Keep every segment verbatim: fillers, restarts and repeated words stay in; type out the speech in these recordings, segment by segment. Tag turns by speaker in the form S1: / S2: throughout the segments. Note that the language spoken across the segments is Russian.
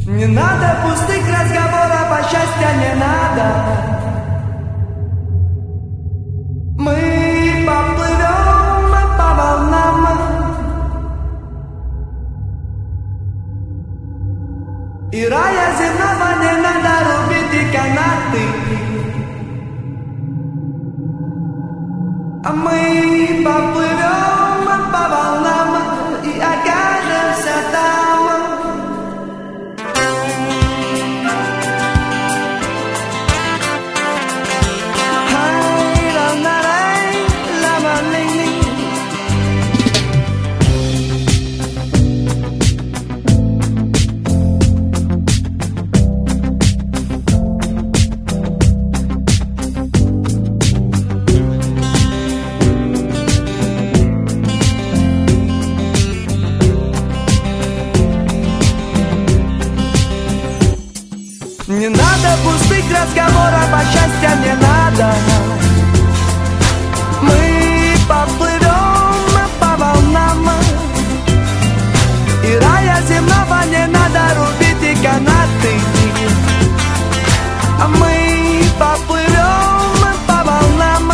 S1: Не надо пустых разговоров, а счастья не надо. Мы поплывем по волнам. И рая земного не надо рубить и канаты. А мы поплывем по волнам и окажемся там. Не надо пустых разговоров, а счастья не надо. Мы поплывем по волнам. И рая земного не надо рубить и канаты. А мы поплывем по волнам.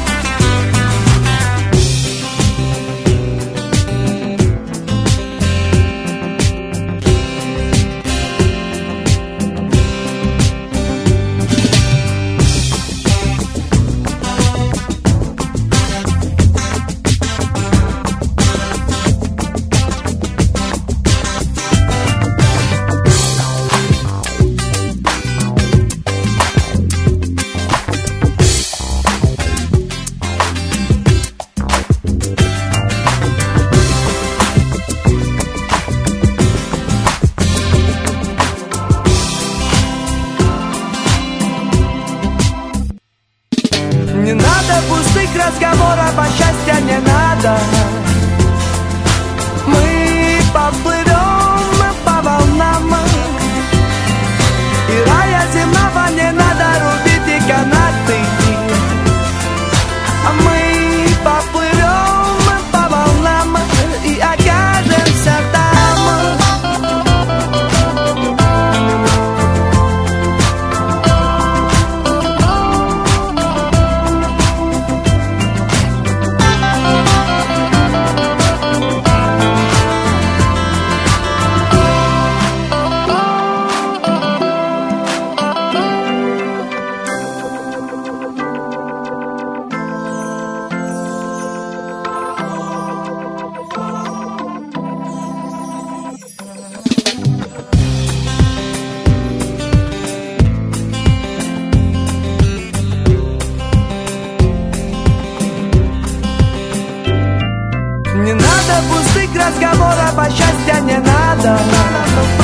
S1: Не надо пустых разговоров, а счастья не надо. Мы поплывем по волнам. И рая земного не надо рубить и канаты. А мы поплывем по волнам и окажемся там. Не надо пустых разговоров, а счастья не надо.